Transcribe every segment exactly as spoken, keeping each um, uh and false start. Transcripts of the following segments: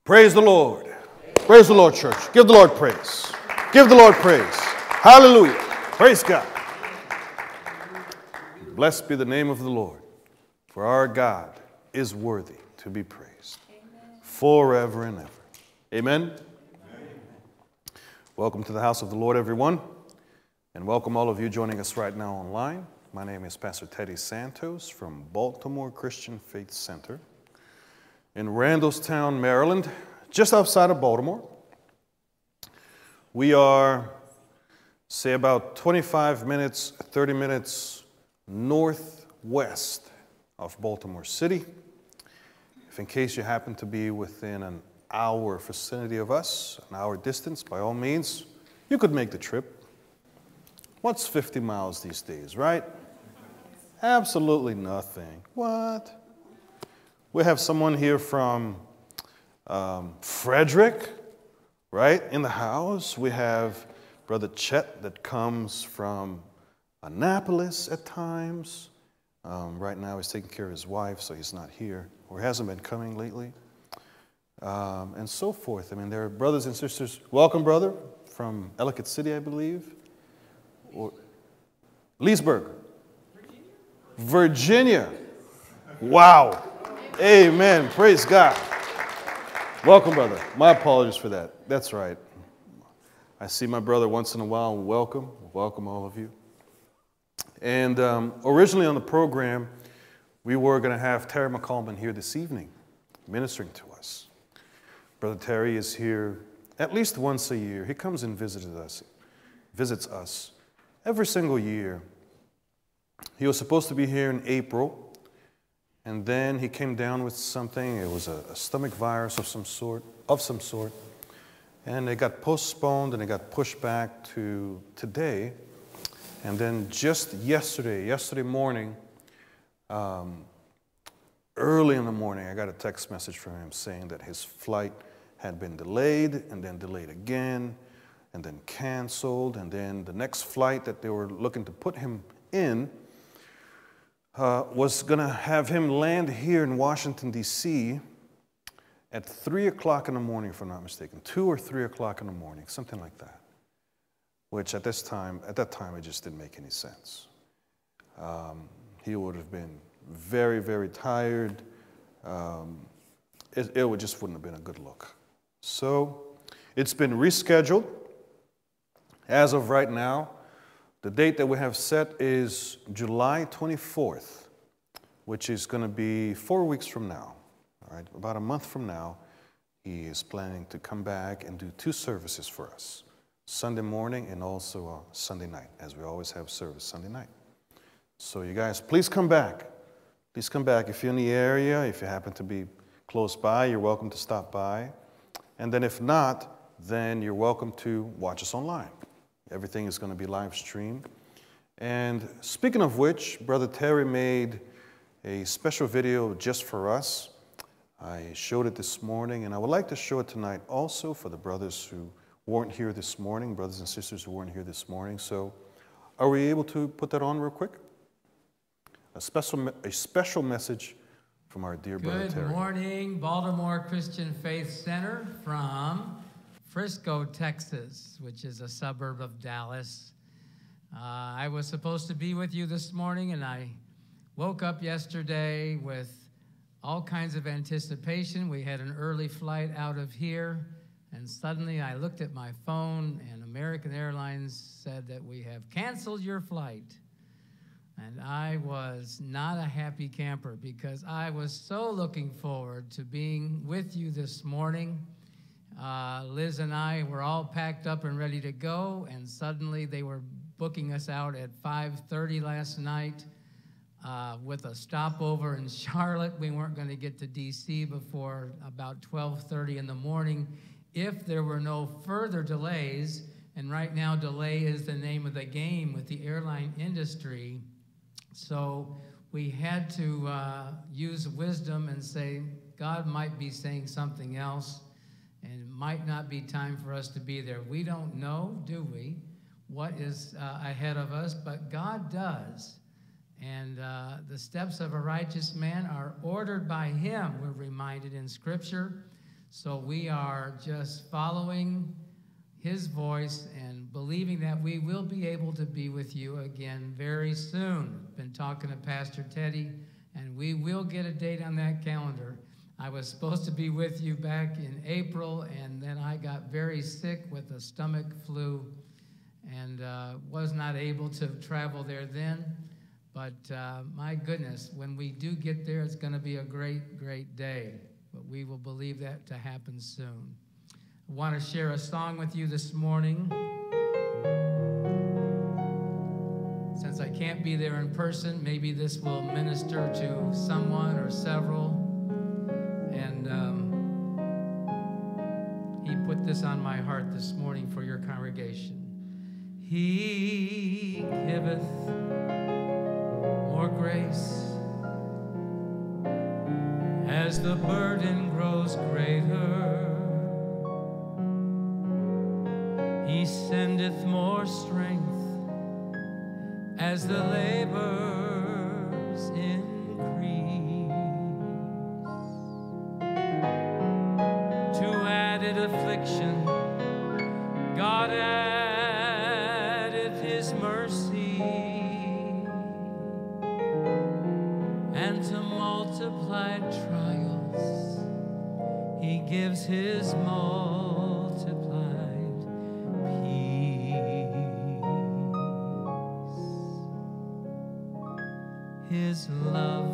Praise the Lord. Praise the Lord, church. Give the Lord praise. Give the Lord praise. Hallelujah. Praise God. Blessed be the name of the Lord, for our God is worthy to be praised. Amen. Forever and ever. Amen? Amen. Welcome to the house of the Lord, everyone, and welcome all of you joining us right now online. My name is Pastor Teddy Santos from Baltimore Christian Faith Center in Randallstown, Maryland, just outside of Baltimore. We are, say, about twenty-five minutes, thirty minutes northwest of Baltimore City. If in case you happen to be within an hour vicinity of us, an hour distance, by all means, you could make the trip. What's fifty miles these days, right? Absolutely nothing. What? We have someone here from um, Frederick, right, in the house. We have Brother Chet that comes from Annapolis at times. Um, right now he's taking care of his wife, so he's not here, or hasn't been coming lately, um, and so forth. I mean, there are brothers and sisters. Welcome, brother, from Ellicott City, I believe, or Leesburg, Virginia. Wow. Amen. Praise God. Welcome, brother. My apologies for that. That's right. I see my brother once in a while. Welcome. Welcome, all of you. And um, originally on the program, we were going to have Terry McCallman here this evening ministering to us. Brother Terry is here at least once a year. He comes and visits us, visits us every single year. He was supposed to be here in April, and then he came down with something. It was a, a stomach virus of some sort, of some sort, and it got postponed and it got pushed back to today. And then just yesterday, yesterday morning, um, early in the morning, I got a text message from him saying that his flight had been delayed and then delayed again and then canceled. And then the next flight that they were looking to put him in uh, was going to have him land here in Washington, D C at three o'clock in the morning, if I'm not mistaken, two or three o'clock in the morning, something like that. Which at this time, at that time, it just didn't make any sense. Um, he would have been very, very tired. Um, it, it would just wouldn't have been a good look. So it's been rescheduled. As of right now, the date that we have set is July twenty-fourth, which is going to be four weeks from now. All right, about a month from now, he is planning to come back and do two services for us. Sunday morning and also uh, Sunday night, as we always have service Sunday night. So you guys, please come back. Please come back. If you're in the area, if you happen to be close by, you're welcome to stop by. And then if not, then you're welcome to watch us online. Everything is going to be live streamed. And speaking of which, Brother Terry made a special video just for us. I showed it this morning, and I would like to show it tonight also for the brothers who weren't here this morning, brothers and sisters who weren't here this morning. So are we able to put that on real quick? A special, a special message from our dear brother Terry. Good morning, Baltimore Christian Faith Center from Frisco, Texas, which is a suburb of Dallas. Uh, I was supposed to be with you this morning, and I woke up yesterday with all kinds of anticipation. We had an early flight out of here. And suddenly I looked at my phone, and American Airlines said that we have canceled your flight. And I was not a happy camper because I was so looking forward to being with you this morning. Uh, Liz and I were all packed up and ready to go, and suddenly they were booking us out at five thirty last night uh, with a stopover in Charlotte. We weren't going to get to D C before about twelve thirty in the morning. If there were no further delays, and right now delay is the name of the game with the airline industry, so we had to uh, use wisdom and say, God might be saying something else, and it might not be time for us to be there. We don't know, do we, what is uh, ahead of us, but God does. And uh, the steps of a righteous man are ordered by him, we're reminded in Scripture. So we are just following his voice and believing that we will be able to be with you again very soon. Been talking to Pastor Teddy, and we will get a date on that calendar. I was supposed to be with you back in April, and then I got very sick with a stomach flu and uh, was not able to travel there then. But uh, my goodness, when we do get there, it's going to be a great, great day. But we will believe that to happen soon. I want to share a song with you this morning. Since I can't be there in person, maybe this will minister to someone or several. And um, he put this on my heart this morning for your congregation. He giveth more grace as the burden grows greater. He sendeth more strength as the labors increase. To added affliction, God addeth his mercy, and to multiplied trials, he gives his multiplied peace. His love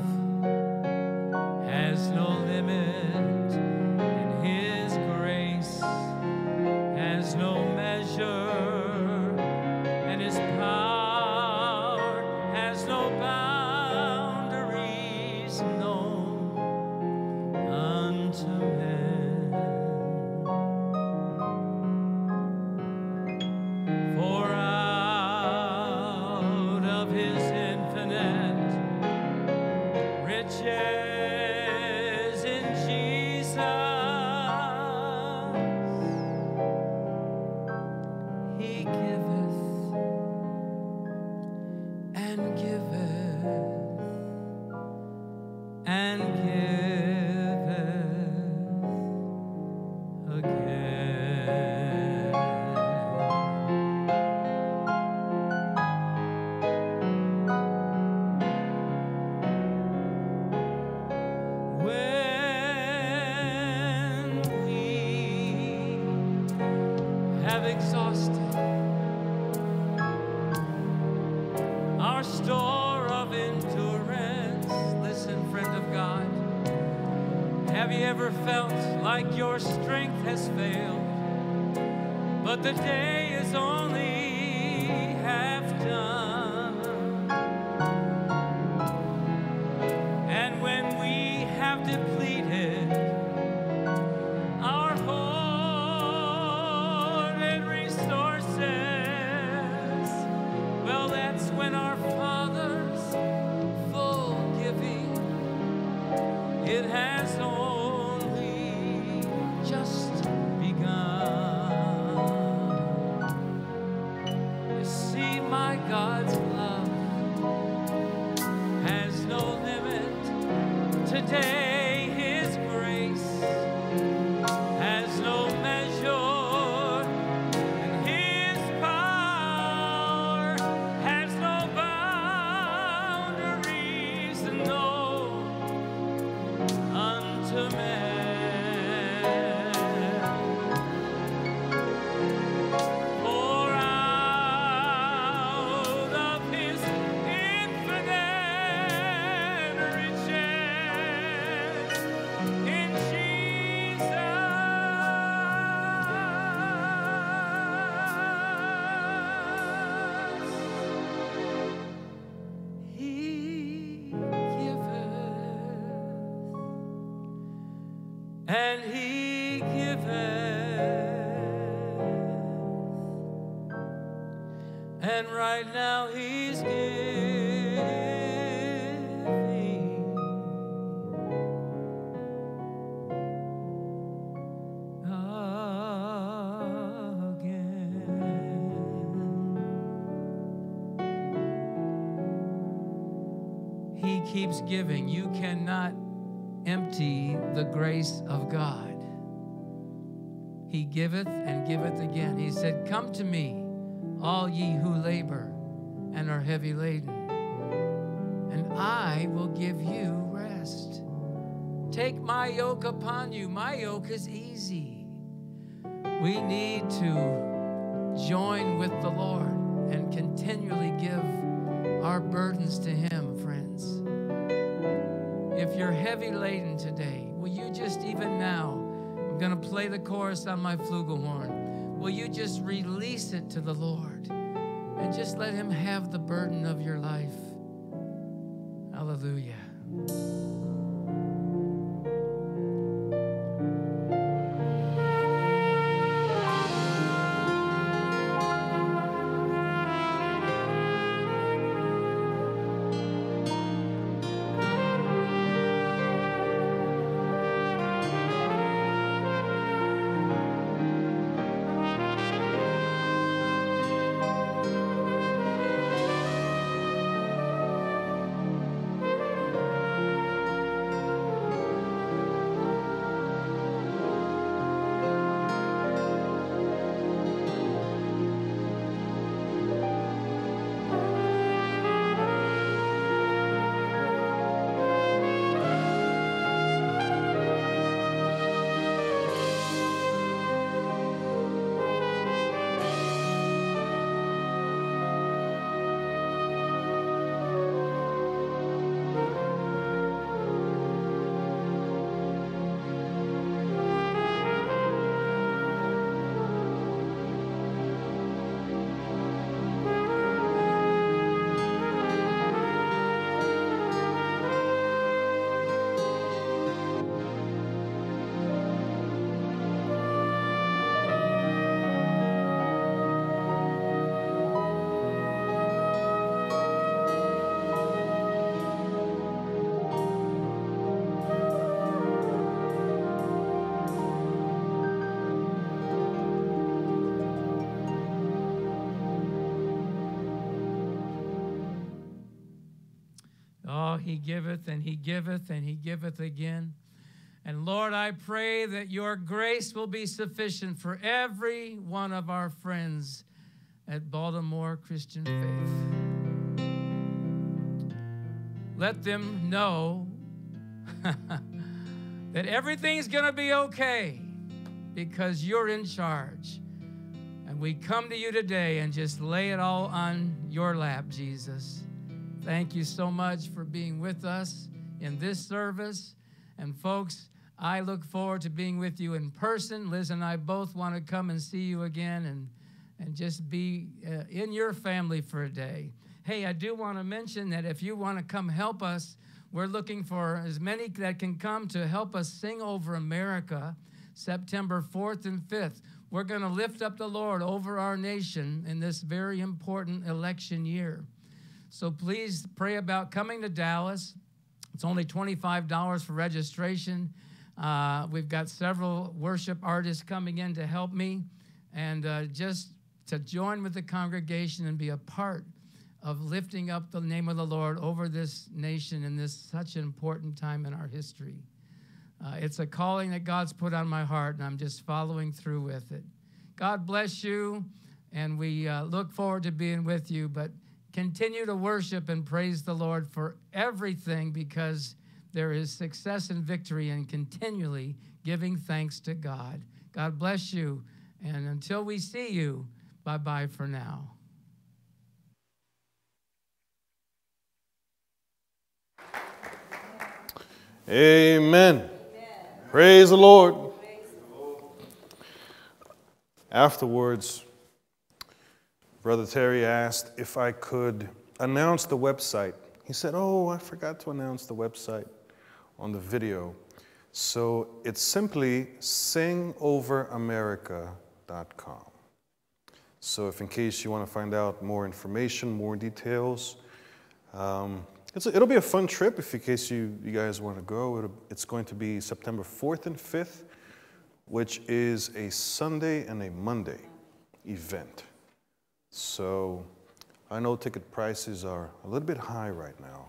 has no limit, and his grace has no measure, and his power has no boundaries known unto man. For out of his infinite riches in Jesus, he giveth and giveth and giveth again. When we have exhausted our store of endurance, listen, friend of God, have you ever felt like your strength has failed, but the day is only half done? And when we have depleted our hoarded resources, well, that's when our Father's full giving, it has only just begun. You see, my God's love has no limit. Today his grace has no measure, and his power has no boundaries known unto man. For out of his infinite riches in Jesus, he giveth and he giveth, and right now he's giving again. He keeps giving. You cannot empty the grace of God. he giveth and giveth again. He said, come to me, all ye who labor and are heavy laden, and I will give you rest. Take my yoke upon you. My yoke is easy. We need to join with the Lord and continually give our burdens to him, friends. If you're heavy laden today, will you just even now, I'm going to play the chorus on my flugelhorn. Will you just release it to the Lord and just let him have the burden of your life? Hallelujah. Oh, he giveth and he giveth and he giveth again. And Lord, I pray that your grace will be sufficient for every one of our friends at Baltimore Christian Faith. Let them know that everything's going to be okay because you're in charge. And we come to you today and just lay it all on your lap, Jesus. Thank you so much for being with us in this service. And folks, I look forward to being with you in person. Liz and I both want to come and see you again and, and just be uh, in your family for a day. Hey, I do want to mention that if you want to come help us, we're looking for as many that can come to help us sing over America September fourth and fifth. We're going to lift up the Lord over our nation in this very important election year. So please pray about coming to Dallas. It's only twenty-five dollars for registration. Uh, we've got several worship artists coming in to help me, and uh, just to join with the congregation and be a part of lifting up the name of the Lord over this nation in this such an important time in our history. Uh, it's a calling that God's put on my heart, and I'm just following through with it. God bless you, and we uh, look forward to being with you, but continue to worship and praise the Lord for everything, because there is success and victory in continually giving thanks to God. God bless you, and until we see you, bye-bye for now. Amen. Amen. Praise the Lord. Praise the Lord. Afterwards, Brother Terry asked if I could announce the website. He said, oh, I forgot to announce the website on the video. So it's simply sing over america dot com. So if in case you want to find out more information, more details, um, it's a, it'll be a fun trip if in case you, you guys want to go. It'll, it's going to be September fourth and fifth, which is a Sunday and a Monday event. So I know ticket prices are a little bit high right now,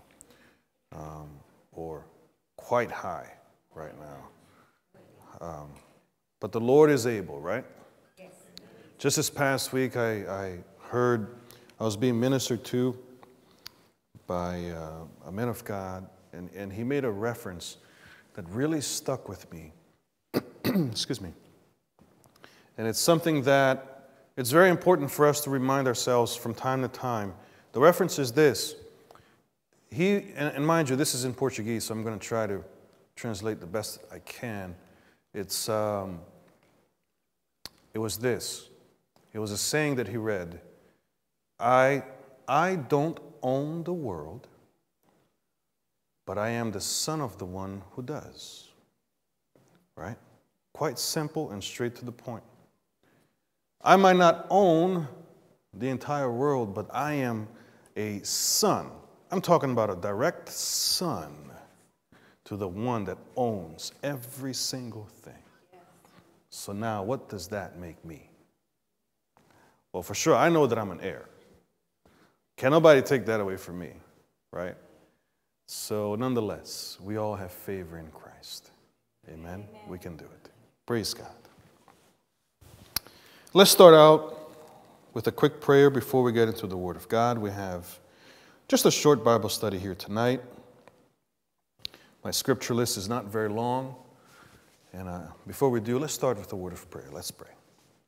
um, or quite high right now. Um, but the Lord is able, right? Yes. Just this past week, I, I heard, I was being ministered to by uh, a man of God, and, and he made a reference that really stuck with me. Excuse me. And it's something that it's very important for us to remind ourselves from time to time. The reference is this. He, and, and mind you, this is in Portuguese, so I'm going to try to translate the best I can. It's, um, it was this. It was a saying that he read. I, I don't own the world, but I am the son of the one who does. Right? Quite simple and straight to the point. I might not own the entire world, but I am a son. I'm talking about a direct son to the one that owns every single thing. So now, what does that make me? Well, for sure, I know that I'm an heir. Can nobody take that away from me, right? So nonetheless, we all have favor in Christ. Amen? Amen. We can do it. Praise God. Let's start out with a quick prayer before we get into the Word of God. We have just a short Bible study here tonight. My scripture list is not very long. And uh, before we do, let's start with a word of prayer. Let's pray.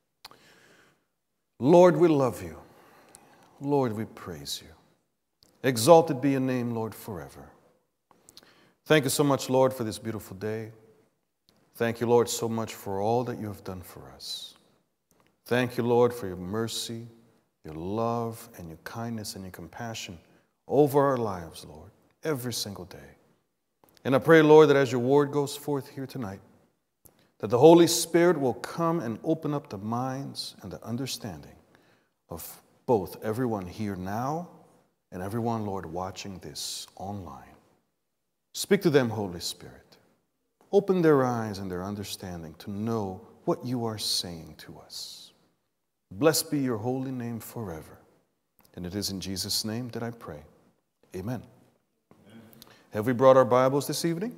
Lord, we love you. Lord, we praise you. Exalted be your name, Lord, forever. Thank you so much, Lord, for this beautiful day. Thank you, Lord, so much for all that you have done for us. Thank you, Lord, for your mercy, your love, and your kindness and your compassion over our lives, Lord, every single day. And I pray, Lord, that as your word goes forth here tonight, that the Holy Spirit will come and open up the minds and the understanding of both everyone here now and everyone, Lord, watching this online. Speak to them, Holy Spirit. Open their eyes and their understanding to know what you are saying to us. Blessed be your holy name forever. And it is in Jesus' name that I pray. Amen. Amen. Have we brought our Bibles this evening?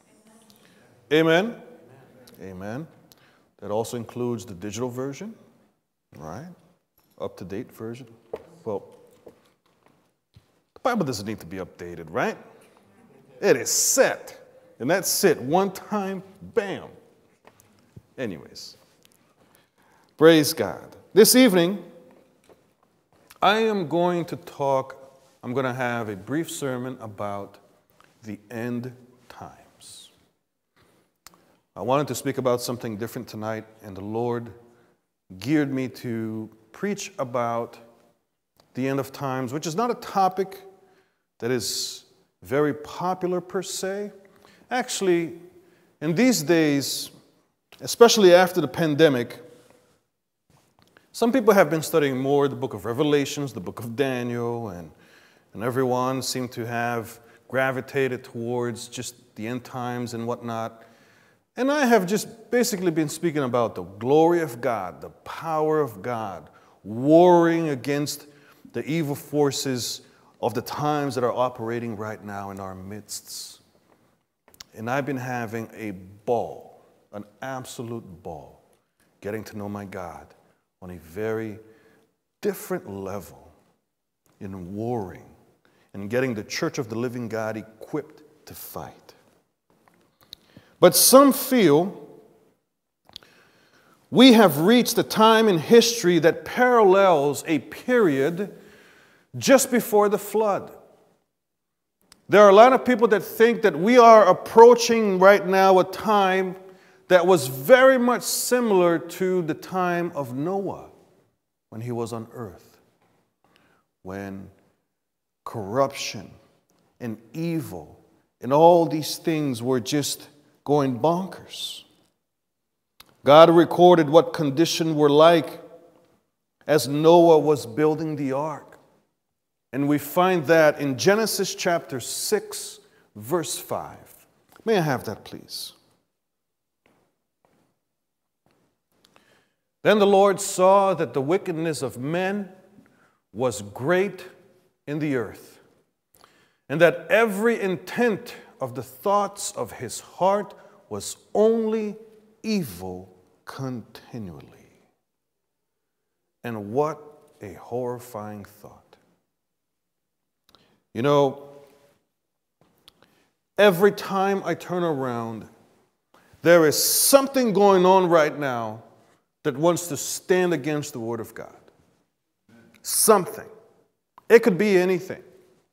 Amen. Amen. Amen. That also includes the digital version, right? Up-to-date version. Well, the Bible doesn't need to be updated, right? It is set. And that's it. One time, bam. Anyways, praise God. This evening, I am going to talk, I'm going to have a brief sermon about the end times. I wanted to speak about something different tonight, and the Lord geared me to preach about the end of times, which is not a topic that is very popular per se. Actually, in these days, especially after the pandemic, some people have been studying more the book of Revelations, the book of Daniel, and, and everyone seemed to have gravitated towards just the end times and whatnot. And I have just basically been speaking about the glory of God, the power of God, warring against the evil forces of the times that are operating right now in our midst. And I've been having a ball, an absolute ball, getting to know my God on a very different level in warring and getting the Church of the Living God equipped to fight. But some feel we have reached a time in history that parallels a period just before the flood. There are a lot of people that think that we are approaching right now a time that was very much similar to the time of Noah when he was on earth, when corruption and evil and all these things were just going bonkers. God recorded what conditions were like as Noah was building the ark. And we find that in Genesis chapter six, verse five. May I have that, please? Then the Lord saw that the wickedness of men was great in the earth, and that every intent of the thoughts of his heart was only evil continually. And what a horrifying thought. You know, every time I turn around, there is something going on right now that wants to stand against the Word of God. Something. It could be anything.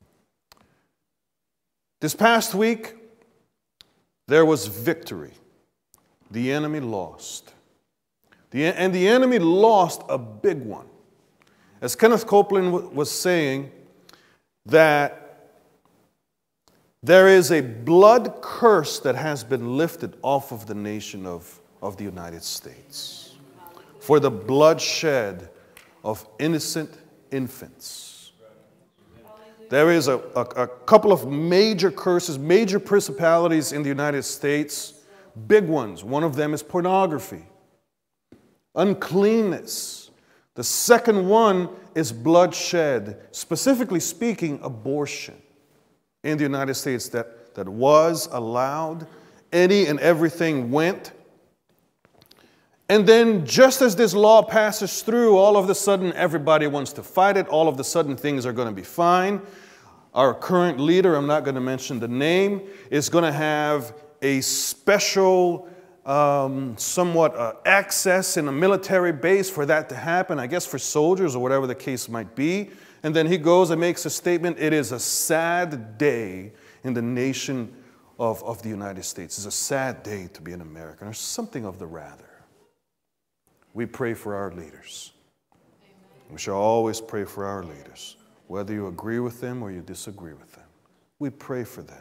This past week, there was victory. The enemy lost. The, and the enemy lost a big one. As Kenneth Copeland w- was saying, that there is a blood curse that has been lifted off of the nation of, of the United States for the bloodshed of innocent infants. There is a, a, a couple of major curses, major principalities in the United States, big ones. One of them is pornography, uncleanness. The second one is bloodshed, specifically speaking, abortion in the United States that, that was allowed. Any and everything went. And then just as this law passes through, all of a sudden everybody wants to fight it. All of a sudden things are going to be fine. Our current leader, I'm not going to mention the name, is going to have a special, um, somewhat uh, access in a military base for that to happen, I guess for soldiers or whatever the case might be. And then he goes and makes a statement, it is a sad day in the nation of, of the United States. It's a sad day to be an American, or something of the rather. We pray for our leaders. Amen. We shall always pray for our leaders, whether you agree with them or you disagree with them. We pray for them.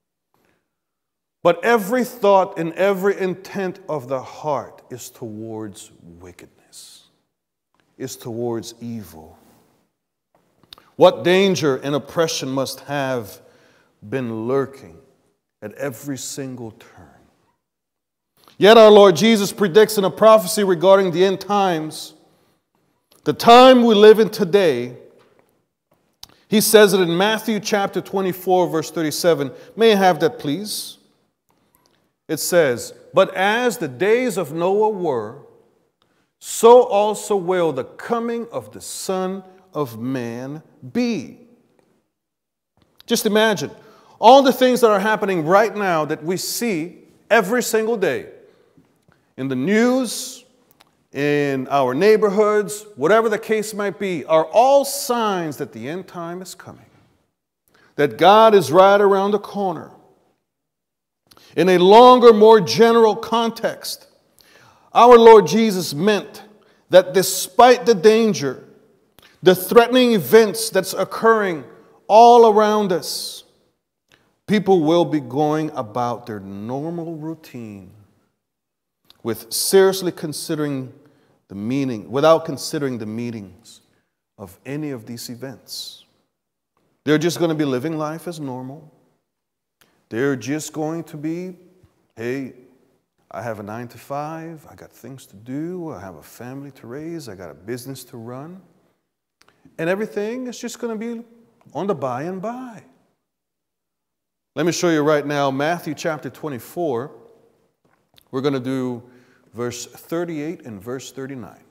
But every thought and every intent of the heart is towards wickedness, is towards evil. What danger and oppression must have been lurking at every single turn. Yet our Lord Jesus predicts in a prophecy regarding the end times, the time we live in today. He says it in Matthew chapter twenty-four, verse thirty-seven. May I have that, please? It says, "But as the days of Noah were, so also will the coming of the Son of Man be." Just imagine all the things that are happening right now that we see every single day in the news, in our neighborhoods, whatever the case might be, are all signs that the end time is coming, that God is right around the corner. In a longer, more general context, our Lord Jesus meant that despite the danger, the threatening events that's occurring all around us, people will be going about their normal routine with seriously considering the meaning, without considering the meanings of any of these events. They're just going to be living life as normal. They're just going to be, hey, I have a nine to five, I got things to do, I have a family to raise, I got a business to run. And everything is just going to be on the by and by. Let me show you right now, Matthew chapter twenty-four. We're going to do verse thirty-eight and verse thirty-nine.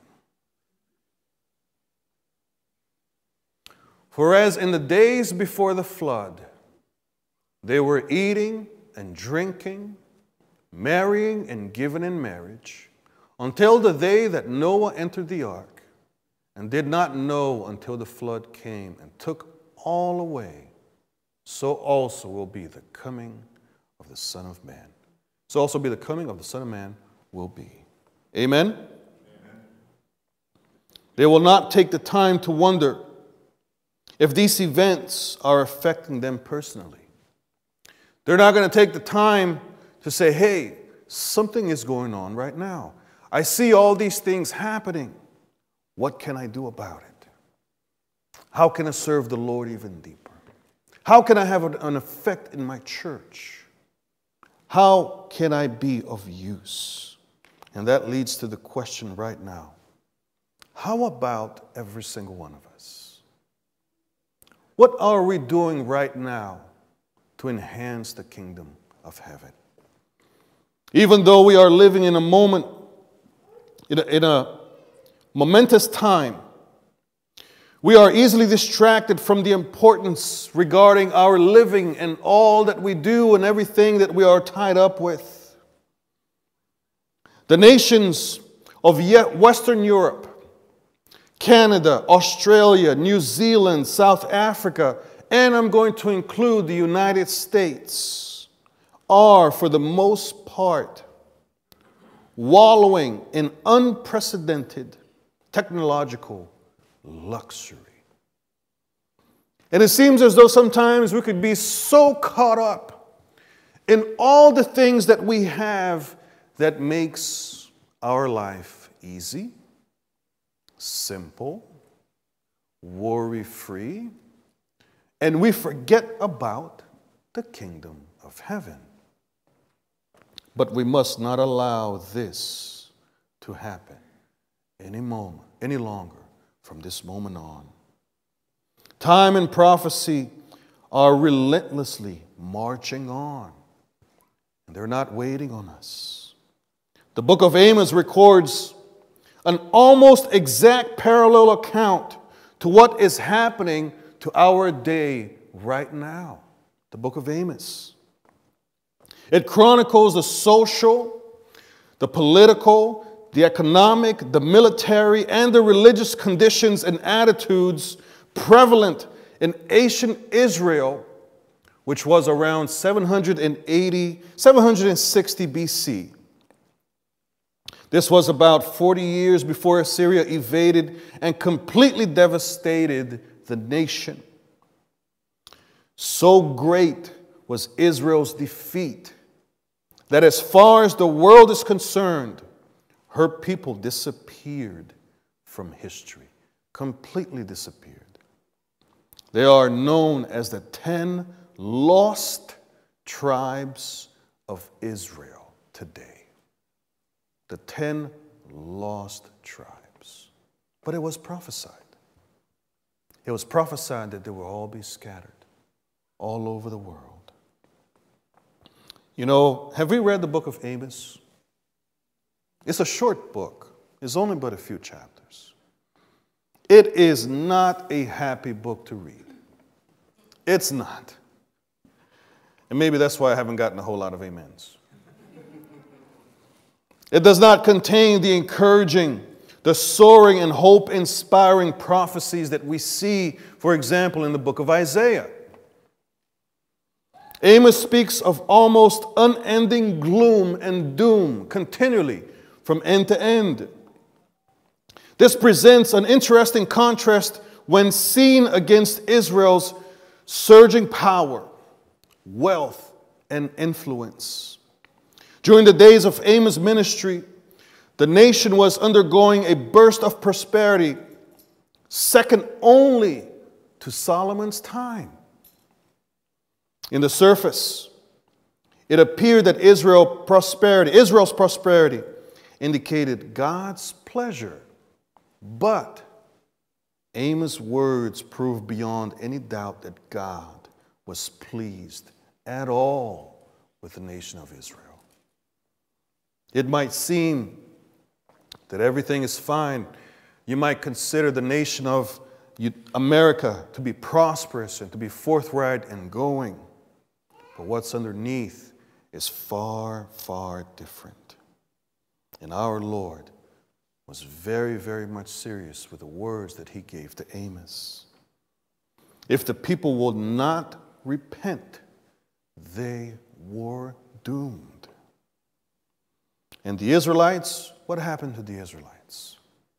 "For as in the days before the flood, they were eating and drinking, marrying and giving in marriage, until the day that Noah entered the ark, and did not know until the flood came and took all away, so also will be the coming of the Son of Man." So also be the coming of the Son of Man will be. Amen? Amen? They will not take the time to wonder if these events are affecting them personally. They're not going to take the time to say, hey, something is going on right now. I see all these things happening. What can I do about it? How can I serve the Lord even deeper? How can I have an effect in my church? How can I be of use? And that leads to the question right now. How about every single one of us? What are we doing right now to enhance the kingdom of heaven? Even though we are living in a moment In a, in a momentous time, we are easily distracted from the importance regarding our living and all that we do and everything that we are tied up with. The nations of Western Europe, Canada, Australia, New Zealand, South Africa, and I'm going to include the United States, are for the most part wallowing in unprecedented technological luxury. And it seems as though sometimes we could be so caught up in all the things that we have that makes our life easy, simple, worry-free, and we forget about the kingdom of heaven. But we must not allow this to happen any moment, any longer from this moment on. Time and prophecy are relentlessly marching on, and they're not waiting on us. The book of Amos records an almost exact parallel account to what is happening to our day right now. The book of Amos. It chronicles the social, the political, the economic, the military, and the religious conditions and attitudes prevalent in ancient Israel, which was around seven hundred eighty, seven hundred sixty B C. This was about forty years before Assyria invaded and completely devastated the nation. So great was Israel's defeat that as far as the world is concerned, her people disappeared from history, completely disappeared. They are known as the ten lost tribes of Israel today. The ten lost tribes. But it was prophesied. It was prophesied that they will all be scattered all over the world. You know, have we read the book of Amos? It's a short book. It's only but a few chapters. It is not a happy book to read. It's not. And maybe that's why I haven't gotten a whole lot of amens. It does not contain the encouraging, the soaring and hope-inspiring prophecies that we see, for example, in the book of Isaiah. Amos speaks of almost unending gloom and doom continually from end to end. This presents an interesting contrast when seen against Israel's surging power, wealth, and influence. During the days of Amos' ministry, the nation was undergoing a burst of prosperity second only to Solomon's time. In the surface, it appeared that Israel prosperity, Israel's prosperity indicated God's pleasure. But Amos' words proved beyond any doubt that God was pleased at all with the nation of Israel. It might seem that everything is fine. You might consider the nation of America to be prosperous and to be forthright and going. But what's underneath is far, far different. And our Lord was very, very much serious with the words that he gave to Amos. If the people will not repent, they were doomed. And the Israelites, what happened to the Israelites?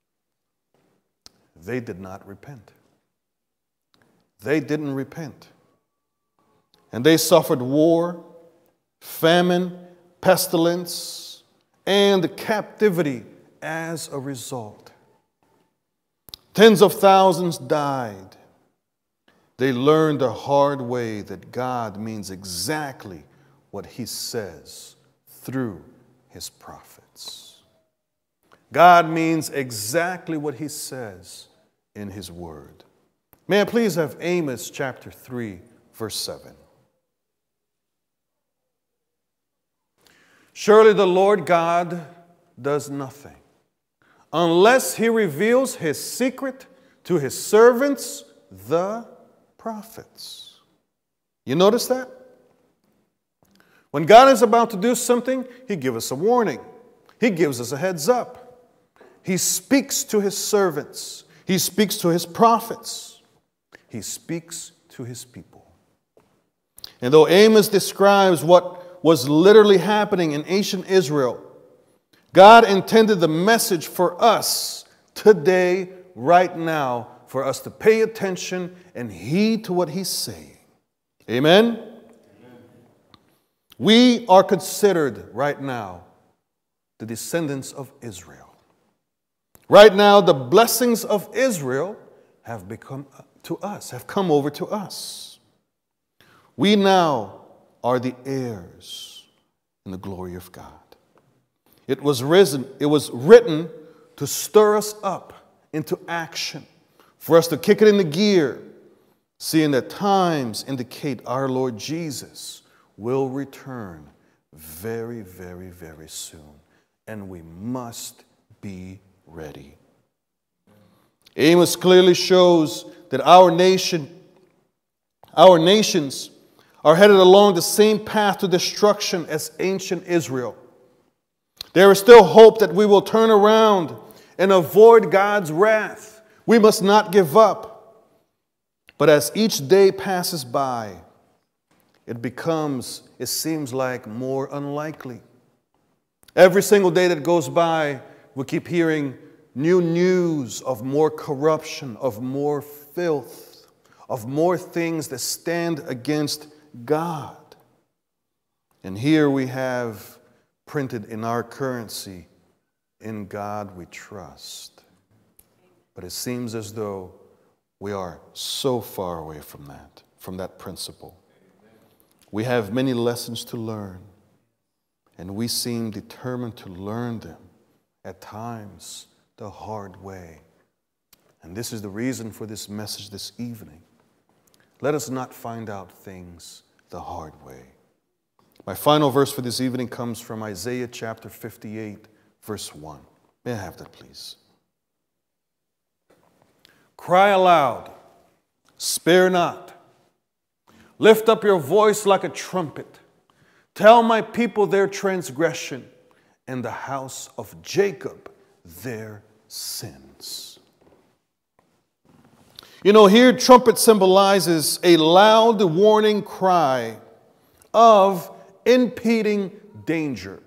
They did not repent. They didn't repent. And they suffered war, famine, pestilence, and captivity as a result. Tens of thousands died. They learned the hard way that God means exactly what he says through his prophets. God means exactly what he says in his word. May I please have Amos chapter three, verse seven. Surely the Lord God does nothing unless he reveals his secret to his servants, the prophets. You notice that? When God is about to do something, he gives us a warning. He gives us a heads up. He speaks to his servants. He speaks to his prophets. He speaks to his people. And though Amos describes what was literally happening in ancient Israel, God intended the message for us today, right now, for us to pay attention and heed to what he's saying. Amen? Amen. We are considered right now the descendants of Israel. Right now, the blessings of Israel have become to us, have come over to us. We now are the heirs in the glory of God. It was risen, it was written to stir us up into action, for us to kick it into gear, seeing that times indicate our Lord Jesus will return very, very, very soon, and we must be ready. Amos clearly shows that our nation, our nations are headed along the same path to destruction as ancient Israel. There is still hope that we will turn around and avoid God's wrath. We must not give up. But as each day passes by, it becomes, it seems like, more unlikely. Every single day that goes by, we keep hearing new news of more corruption, of more filth, of more things that stand against God. And here we have printed in our currency, "In God we trust." But it seems as though we are so far away from that, from that principle. We have many lessons to learn, and we seem determined to learn them, at times the hard way. And this is the reason for this message this evening. Let us not find out things the hard way. My final verse for this evening comes from Isaiah chapter fifty-eight, verse one. May I have that, please? Cry aloud, spare not. Lift up your voice like a trumpet. Tell my people their transgression, and the house of Jacob their sins. You know, here trumpet symbolizes a loud warning cry of impending danger.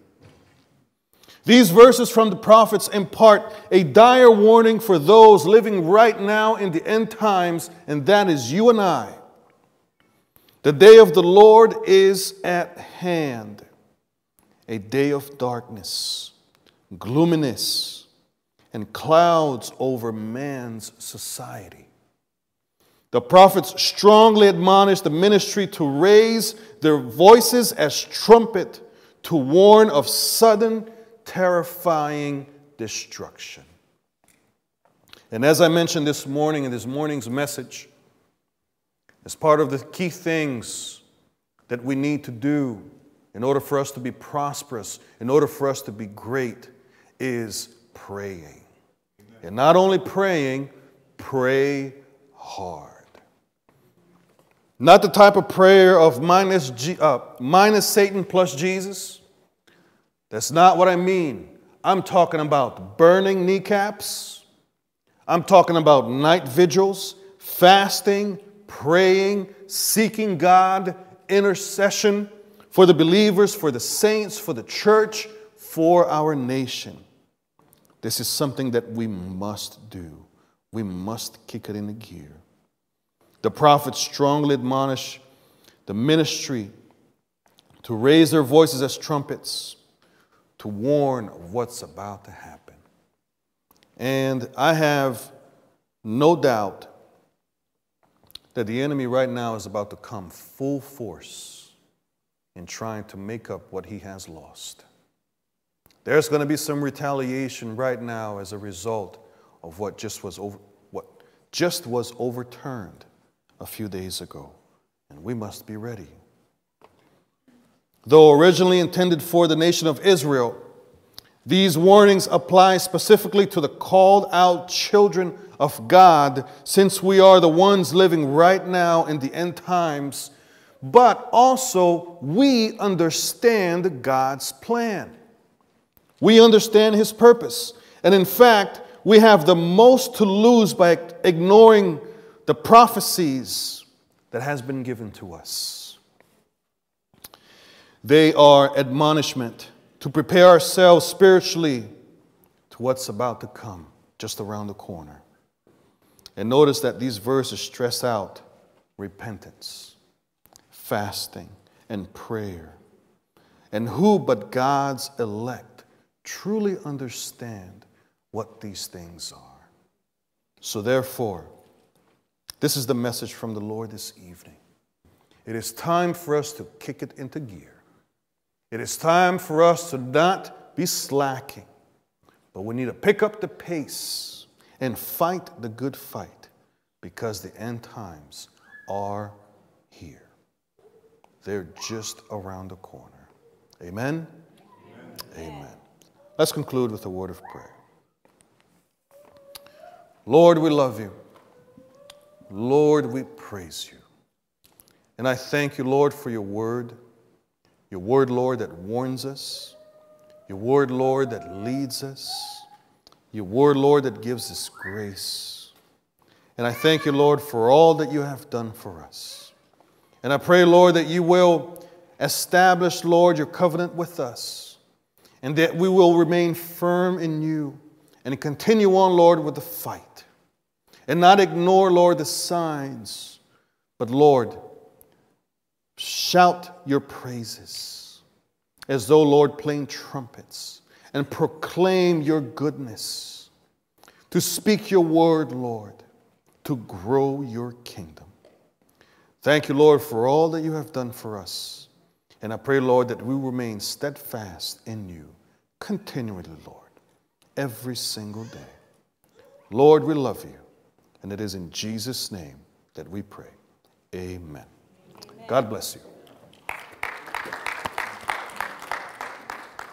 These verses from the prophets impart a dire warning for those living right now in the end times, and that is you and I. The day of the Lord is at hand, a day of darkness, gloominess, and clouds over man's society. The prophets strongly admonish the ministry to raise their voices as trumpet to warn of sudden, terrifying destruction. And as I mentioned this morning in this morning's message, as part of the key things that we need to do in order for us to be prosperous, in order for us to be great, is praying. Amen. And not only praying, pray hard. Not the type of prayer of minus, G, uh, minus Satan plus Jesus. That's not what I mean. I'm talking about burning kneecaps. I'm talking about night vigils, fasting, praying, seeking God, intercession for the believers, for the saints, for the church, for our nation. This is something that we must do. We must kick it into gear. The prophets strongly admonish the ministry to raise their voices as trumpets, to warn of what's about to happen. And I have no doubt that the enemy right now is about to come full force in trying to make up what he has lost. There's going to be some retaliation right now as a result of what just was over, what just was overturned a few days ago, and we must be ready. Though originally intended for the nation of Israel, These warnings apply specifically to the called out children of God, since we are the ones living right now in the end times, but also we understand God's plan. We understand His purpose. And in fact, we have the most to lose by ignoring the prophecies that has been given to us. They are admonishment to prepare ourselves spiritually to what's about to come just around the corner. And notice that these verses stress out repentance, fasting, and prayer. And who but God's elect truly understand what these things are? So therefore, this is the message from the Lord this evening. It is time for us to kick it into gear. It is time for us to not be slacking, but we need to pick up the pace and fight the good fight, because the end times are here. They're just around the corner. Amen? Amen. Amen. Let's conclude with a word of prayer. Lord, we love you. Lord, we praise you. And I thank you, Lord, for your word. Your word, Lord, that warns us. Your word, Lord, that leads us. Your word, Lord, that gives us grace. And I thank you, Lord, for all that you have done for us. And I pray, Lord, that you will establish, Lord, your covenant with us, and that we will remain firm in you and continue on, Lord, with the fight, and not ignore, Lord, the signs, but, Lord, shout your praises as though, Lord, playing trumpets, and proclaim your goodness, to speak your word, Lord, to grow your kingdom. Thank you, Lord, for all that you have done for us. And I pray, Lord, that we remain steadfast in you continually, Lord, every single day. Lord, we love you. And it is in Jesus' name that we pray. Amen. Amen. God bless you.